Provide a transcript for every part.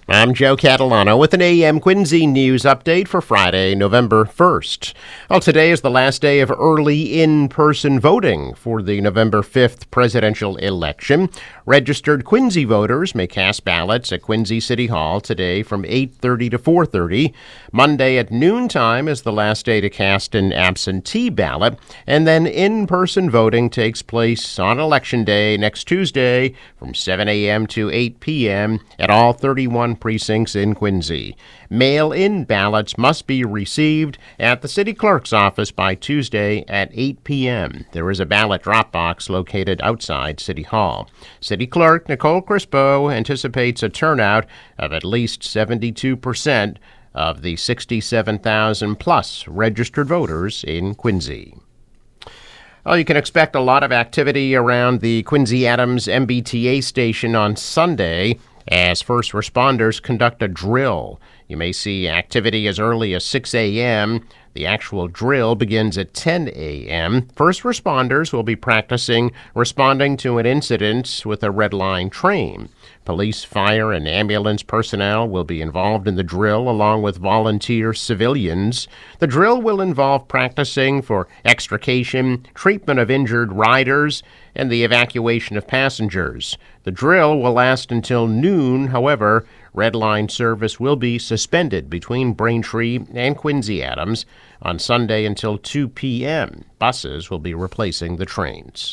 I'm Joe Catalano with an AM Quincy news update for Friday, November 1st. Well, today is the last day of early in-person voting for the November 5th presidential election. Registered Quincy voters may cast ballots at Quincy City Hall today from 8:30 to 4:30. Monday at noontime is the last day to cast an absentee ballot, and then in-person voting takes place on Election Day next Tuesday from 7 a.m. to 8 p.m. at all 31 precincts in Quincy. Mail-in ballots must be received at the city clerk's office by Tuesday at 8 p.m. There is a ballot drop box located outside City Hall. City Clerk Nicole Crispo anticipates a turnout of at least 72% of the 67,000-plus registered voters in Quincy. Well, you can expect a lot of activity around the Quincy Adams MBTA station on Sunday as first responders conduct a drill. You may see activity as early as 6 a.m. The actual drill begins at 10 a.m. First responders will be practicing responding to an incident with a Red Line train. Police, fire, and ambulance personnel will be involved in the drill along with volunteer civilians. The drill will involve practicing for extrication, treatment of injured riders, and the evacuation of passengers. The drill will last until noon. However, Red Line service will be suspended between Braintree and Quincy Adams on Sunday until 2 p.m. Buses will be replacing the trains.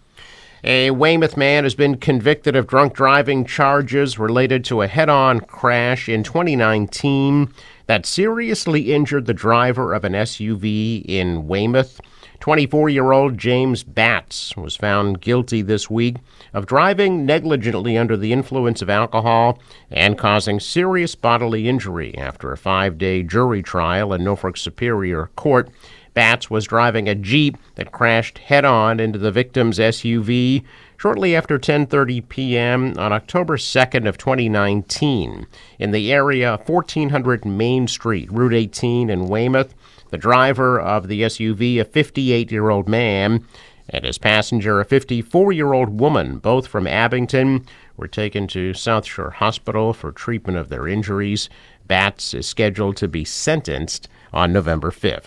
A Weymouth man has been convicted of drunk driving charges related to a head-on crash in 2019 that seriously injured the driver of an SUV in Weymouth. 24-year-old James Batts was found guilty this week of driving negligently under the influence of alcohol and causing serious bodily injury after a 5-day jury trial in Norfolk Superior Court. Batts was driving a Jeep that crashed head-on into the victim's SUV shortly after 10:30 p.m. on October 2nd of 2019 in the area of 1400 Main Street, Route 18 in Weymouth. The driver of the SUV, a 58-year-old man, and his passenger, a 54-year-old woman, both from Abington, were taken to South Shore Hospital for treatment of their injuries. Batts is scheduled to be sentenced on November 5th.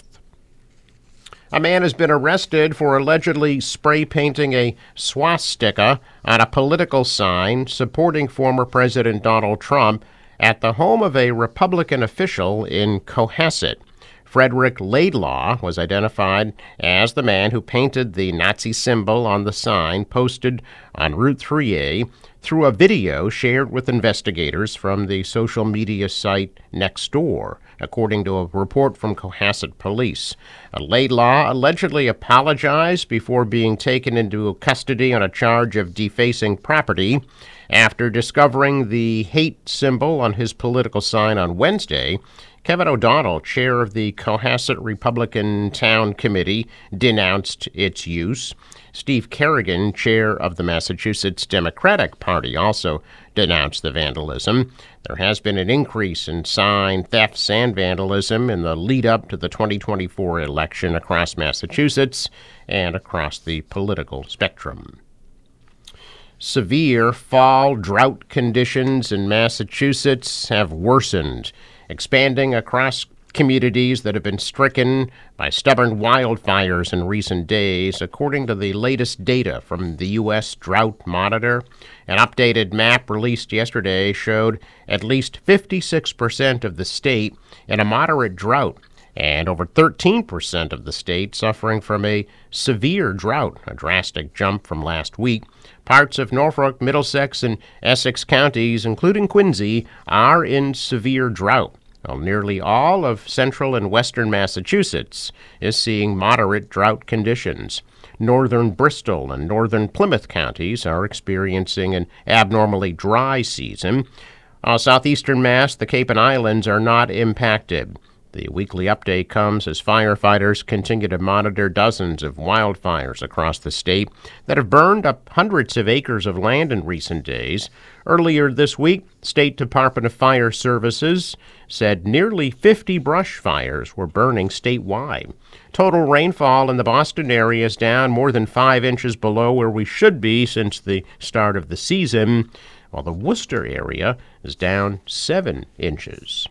A man has been arrested for allegedly spray painting a swastika on a political sign supporting former President Donald Trump at the home of a Republican official in Cohasset. Frederick Laidlaw was identified as the man who painted the Nazi symbol on the sign posted on Route 3A through a video shared with investigators from the social media site Nextdoor, according to a report from Cohasset Police. Laidlaw allegedly apologized before being taken into custody on a charge of defacing property. After discovering the hate symbol on his political sign on Wednesday, Kevin O'Donnell, chair of the Cohasset Republican Town Committee, denounced its use. Steve Kerrigan, chair of the Massachusetts Democratic Party, also denounced the vandalism. There has been an increase in sign thefts and vandalism in the lead-up to the 2024 election across Massachusetts and across the political spectrum. Severe fall drought conditions in Massachusetts have worsened, expanding across communities that have been stricken by stubborn wildfires in recent days, according to the latest data from the U.S. Drought Monitor. An updated map released yesterday showed at least 56% of the state in a moderate drought, and over 13% of the state suffering from a severe drought, a drastic jump from last week. Parts of Norfolk, Middlesex, and Essex counties, including Quincy, are in severe drought, while nearly all of central and western Massachusetts is seeing moderate drought conditions. Northern Bristol and northern Plymouth counties are experiencing an abnormally dry season. Southeastern Mass, the Cape and Islands are not impacted. The weekly update comes as firefighters continue to monitor dozens of wildfires across the state that have burned up hundreds of acres of land in recent days. Earlier this week, State Department of Fire Services said nearly 50 brush fires were burning statewide. Total rainfall in the Boston area is down more than 5 inches below where we should be since the start of the season, while the Worcester area is down 7 inches.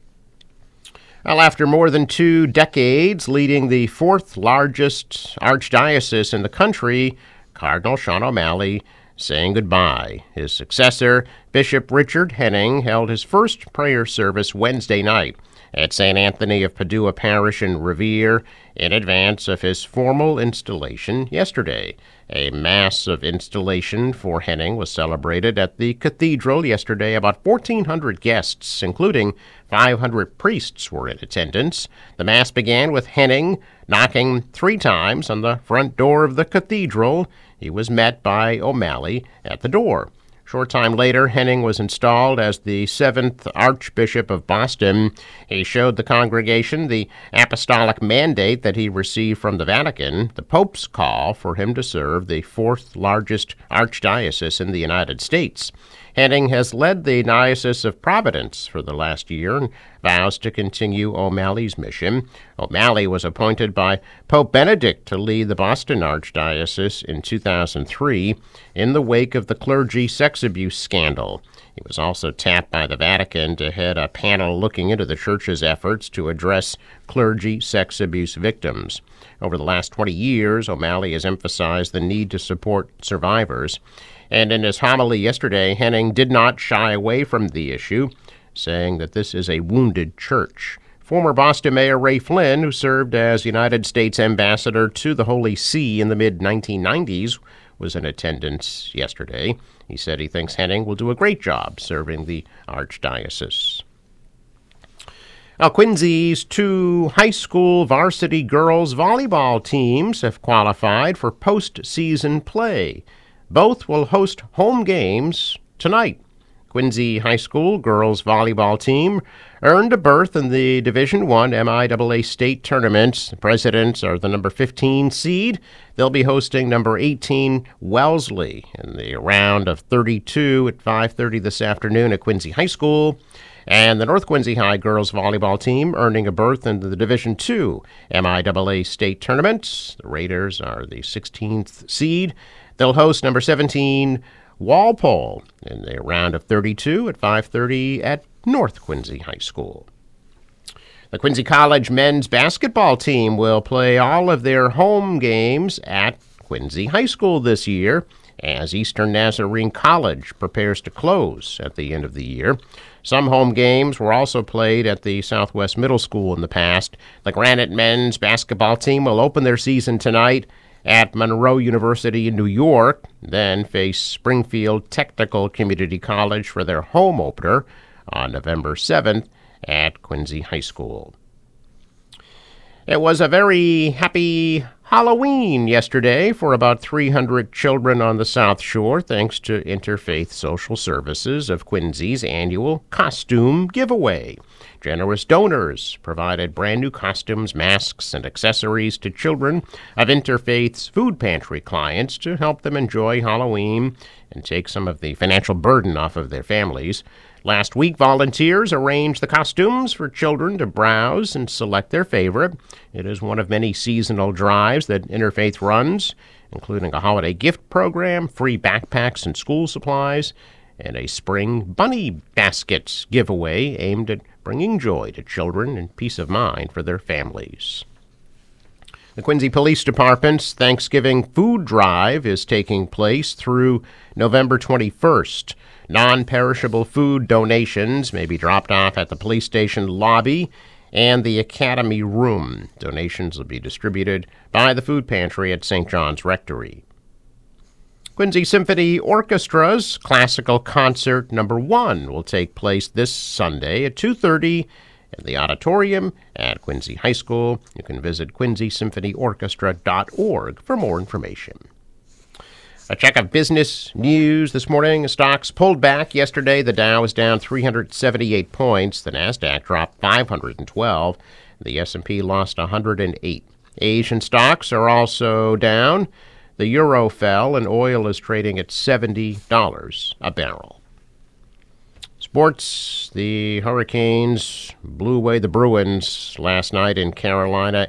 Well, after more than 2 decades leading the 4th largest archdiocese in the country, Cardinal Sean O'Malley saying goodbye. His successor, Bishop Richard Henning, held his first prayer service Wednesday night at St. Anthony of Padua Parish in Revere in advance of his formal installation yesterday. A mass of installation for Henning was celebrated at the cathedral yesterday. About 1,400 guests, including 500 priests, were in attendance. The mass began with Henning knocking 3 times on the front door of the cathedral. He was met by O'Malley at the door. Short time later, Henning was installed as the 7th Archbishop of Boston. He showed the congregation the apostolic mandate that he received from the Vatican, the Pope's call for him to serve the 4th largest archdiocese in the United States. Henning has led the Diocese of Providence for the last year and vows to continue O'Malley's mission. O'Malley was appointed by Pope Benedict to lead the Boston Archdiocese in 2003 in the wake of the clergy sex abuse scandal. He was also tapped by the Vatican to head a panel looking into the church's efforts to address clergy sex abuse victims. Over the last 20 years, O'Malley has emphasized the need to support survivors. And in his homily yesterday, Henning did not shy away from the issue, saying that this is a wounded church. Former Boston Mayor Ray Flynn, who served as United States ambassador to the Holy See in the mid-1990s, was in attendance yesterday. He said he thinks Henning will do a great job serving the archdiocese. Now, Quincy's 2 high school varsity girls volleyball teams have qualified for postseason play. Both will host home games tonight. Quincy High School girls volleyball team earned a berth in the Division I MIAA state tournament. The Presidents are the number 15 seed. They'll be hosting number 18 Wellesley in the round of 32 at 5:30 this afternoon at Quincy High School. And the North Quincy High girls volleyball team earning a berth into the Division II MIAA state tournament. The Raiders are the 16th seed. They'll host number 17 Walpole in the round of 32 at 5:30 at North Quincy High School. The Quincy College men's basketball team will play all of their home games at Quincy High School this year as Eastern Nazarene College prepares to close at the end of the year. Some home games were also played at the Southwest Middle School in the past. The Granite men's basketball team will open their season tonight at Monroe University in New York, then face Springfield Technical Community College for their home opener on November 7th at Quincy High School. It was a very happy Halloween yesterday for about 300 children on the South Shore, thanks to Interfaith Social Services of Quincy's annual costume giveaway. Generous donors provided brand new costumes, masks, and accessories to children of Interfaith's food pantry clients to help them enjoy Halloween and take some of the financial burden off of their families. Last week, volunteers arranged the costumes for children to browse and select their favorite. It is one of many seasonal drives that Interfaith runs, including a holiday gift program, free backpacks and school supplies, and a spring bunny baskets giveaway aimed at bringing joy to children and peace of mind for their families. The Quincy Police Department's Thanksgiving food drive is taking place through November 21st. Non-perishable food donations may be dropped off at the police station lobby and the Academy Room. Donations will be distributed by the food pantry at St. John's Rectory. Quincy Symphony Orchestra's Classical Concert No. 1 will take place this Sunday at 2:30 in the auditorium at Quincy High School. You can visit quincysymphonorchestra.org for more information. A check of business news this morning. Stocks pulled back yesterday. The Dow was down 378 points. The Nasdaq dropped 512. The S&P lost 108. Asian stocks are also down. The euro fell, and oil is trading at $70 a barrel. Sports, the Hurricanes blew away the Bruins last night in Carolina,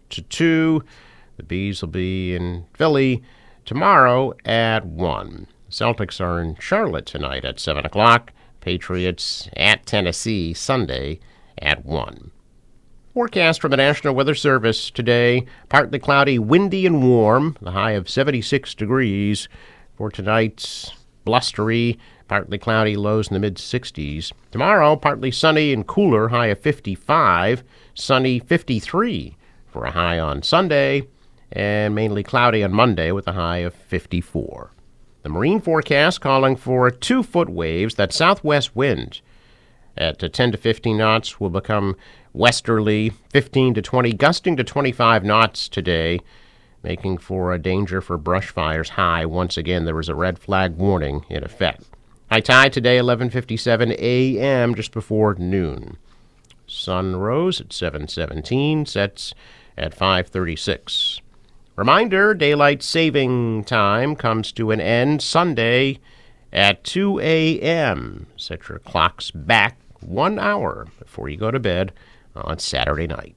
8-2. The Bees will be in Philly tomorrow at 1. Celtics are in Charlotte tonight at 7 o'clock. Patriots at Tennessee Sunday at 1. Forecast from the National Weather Service today: partly cloudy, windy, and warm. The high of 76 degrees. For tonight's blustery, partly cloudy, lows in the mid-60s. Tomorrow, partly sunny and cooler, high of 55. Sunny, 53 for a high on Sunday. And mainly cloudy on Monday with a high of 54. The marine forecast calling for 2-foot waves. That southwest wind at 10 to 15 knots will become westerly, 15 to 20, gusting to 25 knots today, making for a danger for brush fires high. Once again, there was a red flag warning in effect. High tide today, 11:57 a.m., just before noon. Sun rose at 7:17, sets at 5:36. Reminder, daylight saving time comes to an end Sunday at 2 a.m. Set your clocks back 1 hour before you go to bed on Saturday night.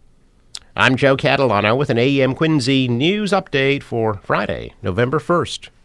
I'm Joe Catalano with an AM Quincy news update for Friday, November 1st.